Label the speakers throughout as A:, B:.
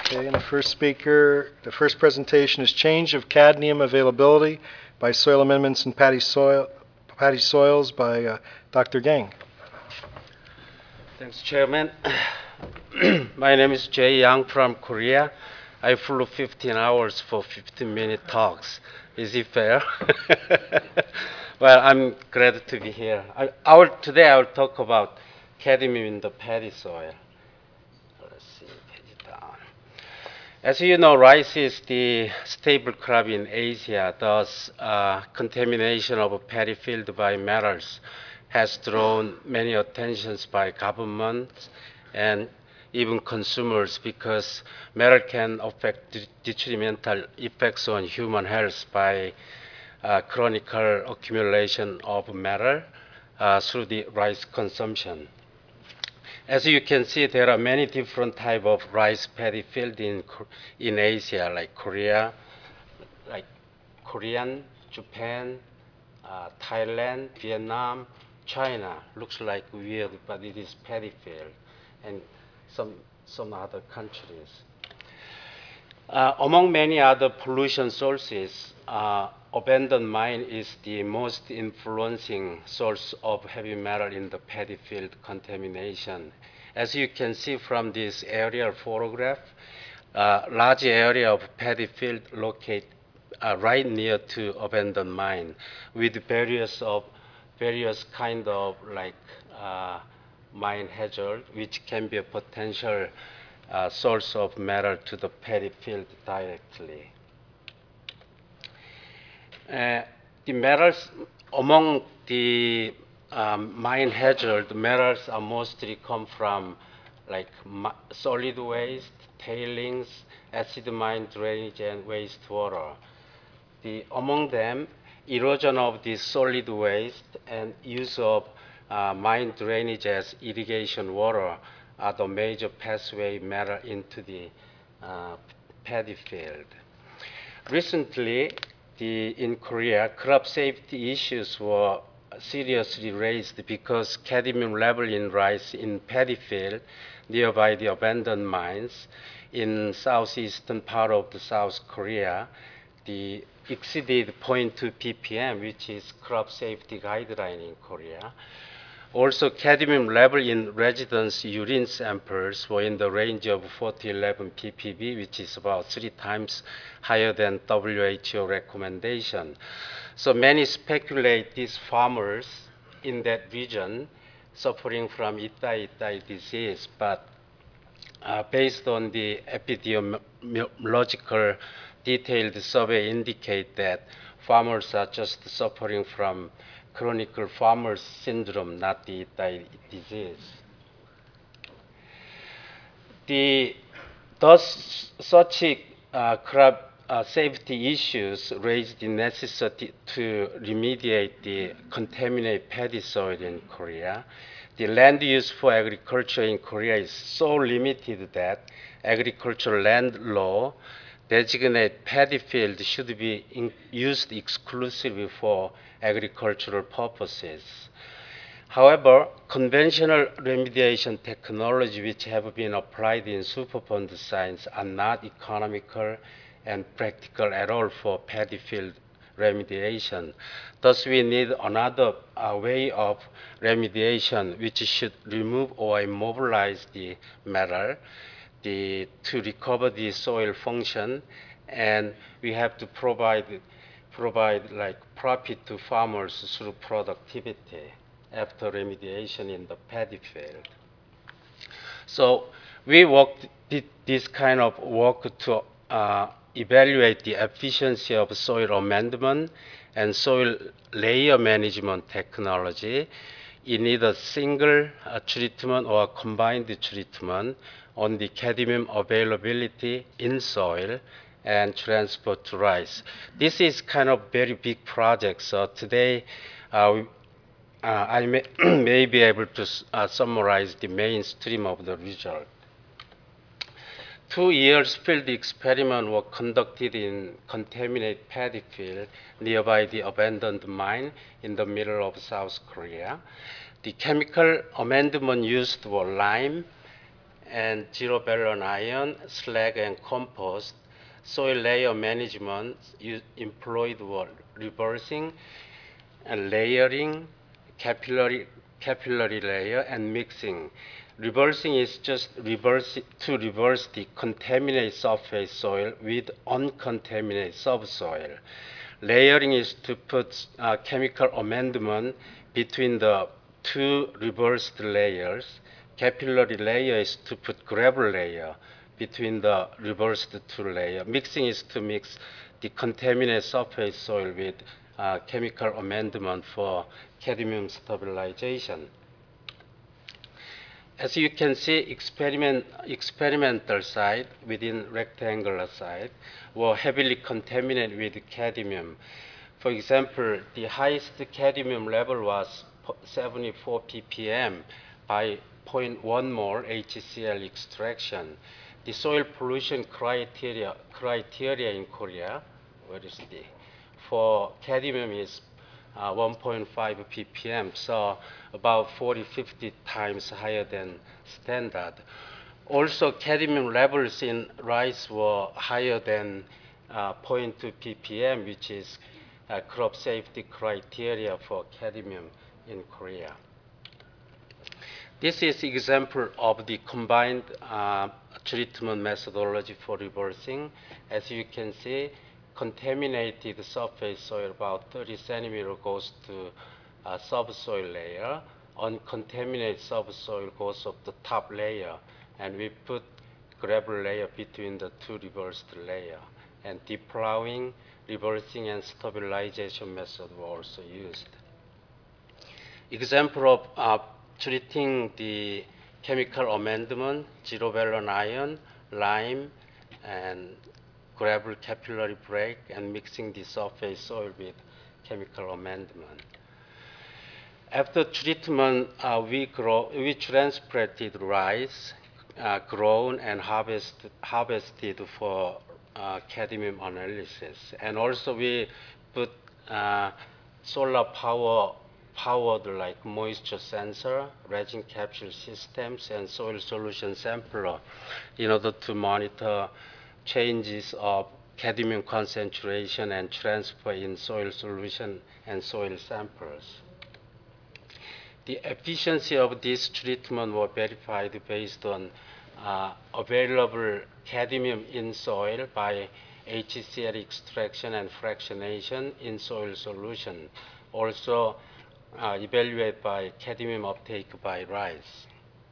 A: Okay, and the first presentation is Change of Cadmium Availability by Soil Amendments in Paddy Soils by Dr. Gang.
B: Thanks, Chairman. My name is Jae Yang from Korea. I flew 15 hours for 15-minute talks. Is it fair? Well, I'm glad to be here. Today I will talk about cadmium in the paddy soil. Let's see, page it down. As you know, rice is the staple crop in Asia. Thus, contamination of a paddy field by metals has drawn many attentions by governments and even consumers because metal can affect detrimental effects on human health by chronic accumulation of metal through the rice consumption. As you can see, there are many different types of rice paddy field in Asia, like Korean, Japan, Thailand, Vietnam, China. Looks like weird, but it is paddy field, and some other countries. Among many other pollution sources, abandoned mine is the most influencing source of heavy metal in the paddy field contamination. As you can see from this aerial photograph, large area of paddy field located right near to abandoned mine with various kind of mine hazard, which can be a potential source of metal to the paddy field directly. The metals among the mine hazard, metals are mostly come from solid waste, tailings, acid mine drainage, and wastewater. Among them, erosion of the solid waste and use of mine drainage as irrigation water are the major pathway matter into the paddy field. Recently, in Korea, crop safety issues were seriously raised because cadmium level in rice in paddy field nearby the abandoned mines in southeastern part of the South Korea, exceeded 0.2 ppm, which is crop safety guideline in Korea. Also, cadmium level in residents' urine samples were in the range of 4 to 11 ppb, which is about 3 times higher than WHO recommendation. So many speculate these farmers in that region suffering from Itai disease, but based on the epidemiological detailed survey indicate that farmers are just suffering from chronic farmers syndrome, not the Itai disease. Thus, such crop safety issues raise the necessity to remediate the contaminated paddy soil in Korea. The land use for agriculture in Korea is so limited that agricultural land law designate paddy field should be used exclusively for agricultural purposes. However, conventional remediation technology which have been applied in Superfund science are not economical and practical at all for paddy field remediation. Thus, we need another way of remediation which should remove or immobilize the metal to recover the soil function, and we have to provide profit to farmers through productivity after remediation in the paddy field. So we did this kind of work to evaluate the efficiency of soil amendment and soil layer management technology in either single treatment or combined treatment on the cadmium availability in soil and transport to rice. This is kind of very big project. So today I may be able to summarize the mainstream of the result. 2 years field experiment were conducted in contaminated paddy field nearby the abandoned mine in the middle of South Korea. The chemical amendment used were lime and zero boron ion, slag, and compost, soil layer management employed were reversing and layering, capillary layer, and mixing. Reversing is just to reverse the contaminated surface soil with uncontaminated subsoil. Layering is to put chemical amendment between the two reversed layers. Capillary layer is to put gravel layer between the reversed two layers. Mixing is to mix the contaminated surface soil with chemical amendment for cadmium stabilization. As you can see, experimental site within rectangular site were heavily contaminated with cadmium. For example, the highest cadmium level was 74 ppm by 0.1 mole HCl extraction. The soil pollution criteria in Korea, what is the, for cadmium is 1.5 ppm, so about 40-50 times higher than standard. Also, cadmium levels in rice were higher than 0.2 ppm, which is crop safety criteria for cadmium in Korea. This is example of the combined treatment methodology for reversing. As you can see, contaminated surface soil about 30 centimeter goes to subsoil layer. Uncontaminated subsoil goes up the top layer, and we put gravel layer between the two reversed layer. And deep plowing, reversing, and stabilization method were also used. Example of treating the chemical amendment, zero boron ion, lime, and gravel capillary break, and mixing the surface soil with chemical amendment. After treatment, we transplanted rice, grown and harvested for cadmium analysis. And also we put solar powered like moisture sensor, resin capture systems, and soil solution sampler in order to monitor changes of cadmium concentration and transfer in soil solution and soil samples. The efficiency of this treatment was verified based on available cadmium in soil by HCl extraction and fractionation in soil solution. Also evaluated by cadmium uptake by rice.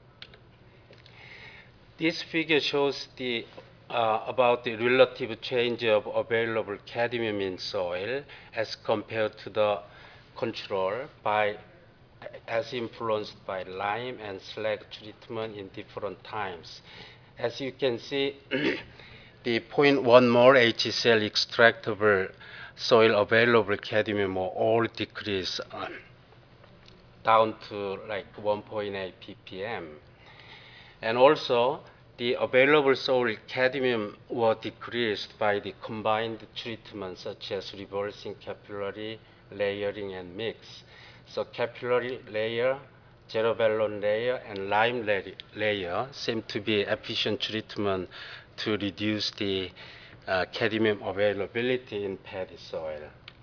B: This figure shows about the relative change of available cadmium in soil as compared to the control as influenced by lime and slag treatment in different times. As you can see, the 0.1 mole HCl extractable soil available cadmium will all decrease down to like 1.8 ppm. And also, the available soil cadmium were decreased by the combined treatment such as reversing, capillary, layering, and mix. So capillary layer, zero boron layer, and lime layer seem to be efficient treatment to reduce the cadmium availability in paddy soil.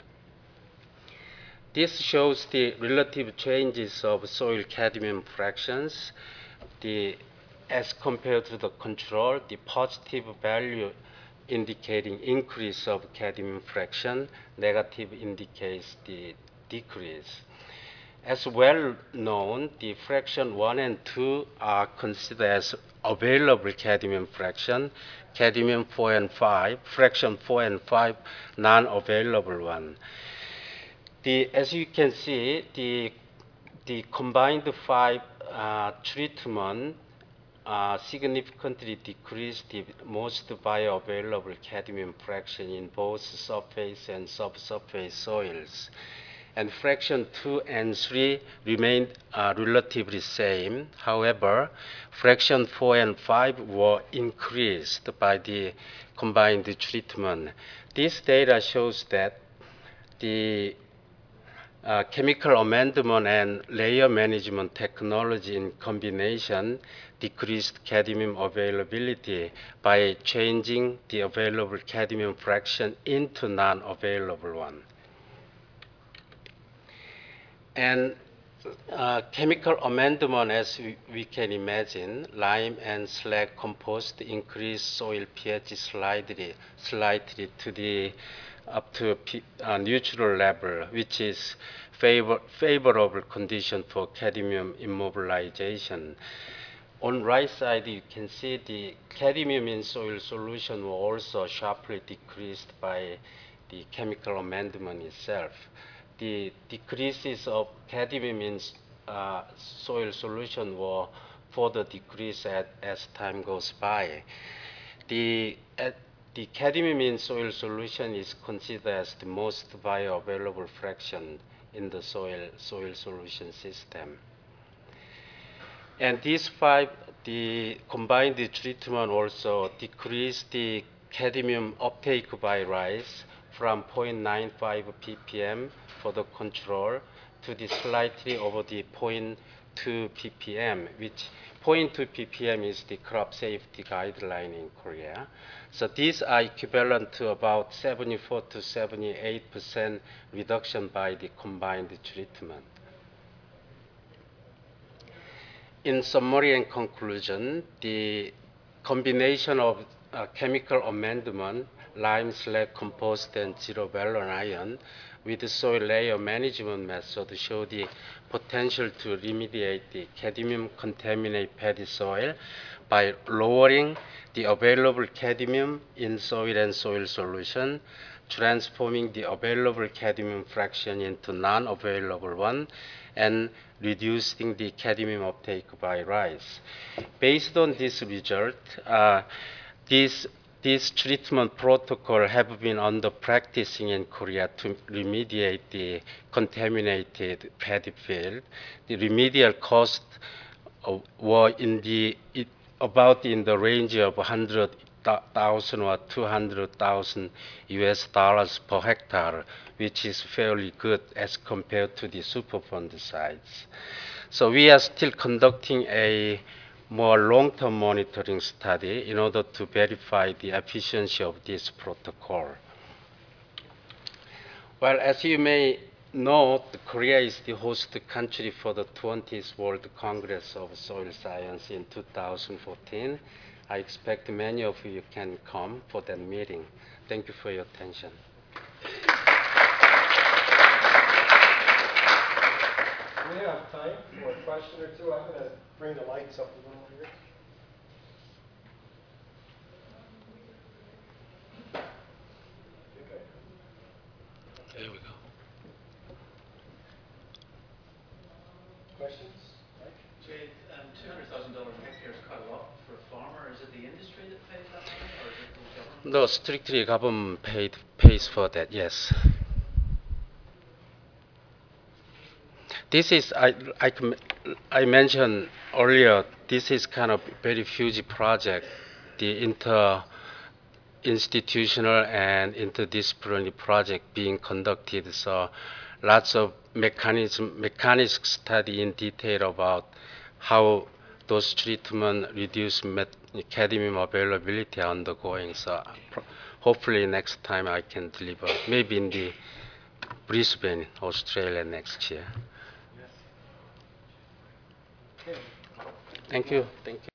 B: This shows the relative changes of soil cadmium fractions. As compared to the control, the positive value indicating increase of cadmium fraction, negative indicates the decrease. As well known, the fraction 1 and 2 are considered as available cadmium fraction, cadmium 4 and 5, fraction 4 and 5, non-available one. As you can see, the combined 5 treatment significantly decreased the most bioavailable cadmium fraction in both surface and subsurface soils. And fraction 2 and 3 remained relatively same. However, fraction 4 and 5 were increased by the combined treatment. This data shows that the chemical amendment and layer management technology in combination decreased cadmium availability by changing the available cadmium fraction into non-available one. And chemical amendment, as we can imagine, lime and slag compost increase soil pH slightly to the up to a neutral level, which is favorable condition for cadmium immobilization. On right side, you can see the cadmium in soil solution were also sharply decreased by the chemical amendment itself. The decreases of cadmium in soil solution were further decreased as time goes by. The cadmium in soil solution is considered as the most bioavailable fraction in the soil solution system. And these the combined treatment also decreased the cadmium uptake by rice from 0.95 ppm for the control to the slightly over the 0.2 ppm, which 0.2 ppm is the crop safety guideline in Korea. So these are equivalent to about 74 to 78% reduction by the combined treatment. In summary and conclusion, the combination of chemical amendment, lime, slag, compost, and zero valent ion with the soil layer management method show the potential to remediate the cadmium contaminated paddy soil by lowering the available cadmium in soil and soil solution, transforming the available cadmium fraction into non-available one, and reducing the cadmium uptake by rice. Based on this result, this treatment protocol have been under practicing in Korea to remediate the contaminated paddy field. The remedial cost were about in the range of 100,000 or 200,000 US dollars per hectare, which is fairly good as compared to the Superfund sites. So we are still conducting a more long-term monitoring study in order to verify the efficiency of this protocol. Well, as you may know, Korea is the host country for the 20th World Congress of Soil Science in 2014. I expect many of you can come for that meeting. Thank you for your attention.
A: We have time for a question or two. I'm going to bring the lights up a little here.
B: There we go.
A: Questions?
C: Jade, $200,000 a hectare is quite a lot for a farmer. Is it the industry that pays that money, or is it the government?
B: No, strictly government pays for that, yes. This is, I mentioned earlier, this is kind of very huge project, the inter-institutional and interdisciplinary project being conducted. So lots of mechanics study in detail about how those treatment reduce cadmium availability are undergoing. So hopefully next time I can deliver, maybe in the Brisbane, Australia next year. Thank you. Thank you.